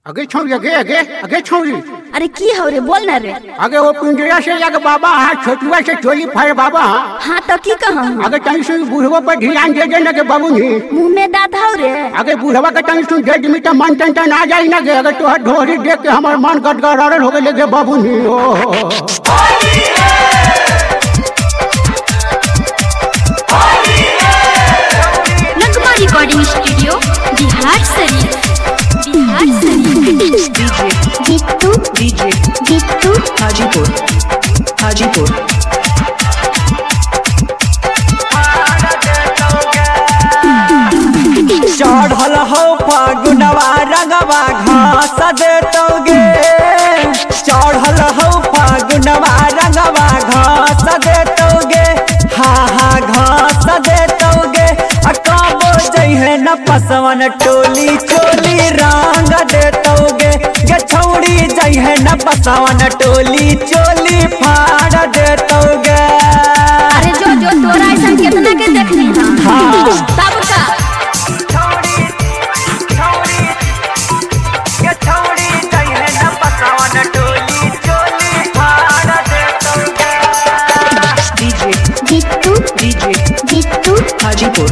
आगे छोड़ी आगे छोड़ी। अरे की हो रे बोल ना रे। आगे वो पिंजरा से जाके बाबा हाँ छोटुआ से चोली फाड़े बाबा हाँ। हाँ तो की कहा आगे तनी सुन बूढ़वा पर ध्यान दे देना के बाबू नी। मुँह में दांत हो रे। आगे बूढ़वा के तनी सुन दे दिमी तो मन टन आ जाई ना गे। अगर तोहर ढोरी देख के हमार मन गदगदल हो गए बाबू नी। नगमा recording studio Bihar Sharif. DJ Hajipur चढ़ल हो फागुनवा रंगवा घास देतोगे। चढ़ल हो फागुनवा रंगवा घास देतोगे। हाँ घास देतोगे। कबो जइहे न पसवन टोली चोली रंग देतोगे। गे छौड़ी जइहे न पसवन टोली चोली फाड़ देतोगे। अरे जो तोरा ऐसा कितना के देखनी हाँ तब का डीजे हाजीपुर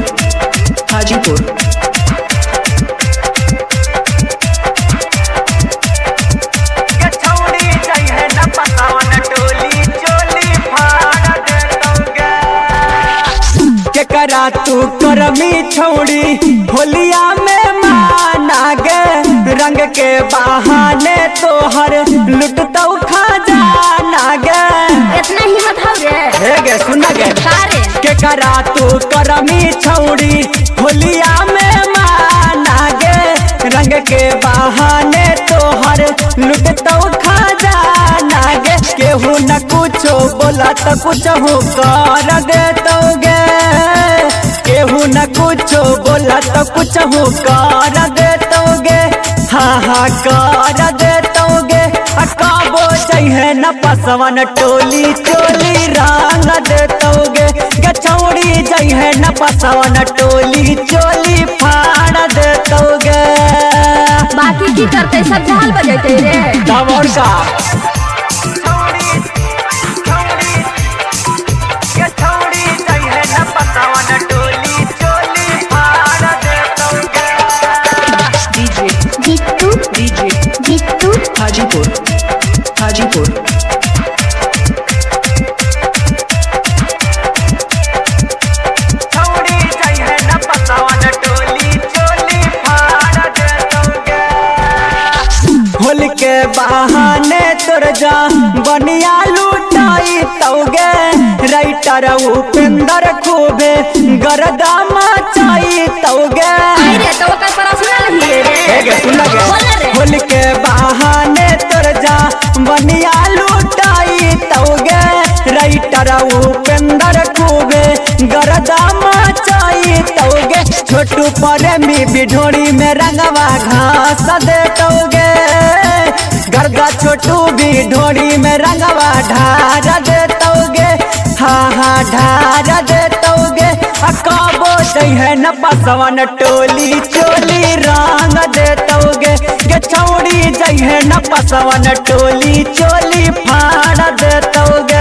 केकरा तू करमी छौड़ी होलिया में माना गे। रंग के बहाने तोहर लुटतौ खजाना गे। इतना हिम्मत हो रे। हे गे सुन गे सारे केकरा तू करमी छौड़ी होलिया में माना गे। रंग के बहाने तोहर लुटतौ खजाना गे। केहू न कुछो बोला तो कुछ हो कर देतोगे। केहू न कुछो बोला तो कुछ हो कर देतोगे। हाँ कर देतोगे। कबो जइहे न पसवन टोली चोली रंग देतोगे। गे छौड़ी जइहे न पसवन टोली चोली फाड़ देतोगे। बाकी की करते सब झाल बजेते रे। तब और का जीतू हाजीपुर होली के बहाने तोर जा बनिया लुटाई तौगे। राइटर उपेंद्र खूबे गरदा मचाई तौगे। अरे तो ओकर पर्सनल ही रे। सुन गे होली के बहाने तोर जा बनिया लुटाई तौगे। राइटर उपेंद्र खूबे गरदा मचाई तौगे। छोटू प्रेमी बिढोड़ी में रंगवा घास देतोगे। गरदा छोटू बिढोड़ी में रंगवा ढार देतोगे। हाँ ढार देतोगे। कबो जइहे न पसवन टोली चोली रंग देतोगे। गे छौड़ी जइहे न पसवन टोली चोली फाड़ देतोगे।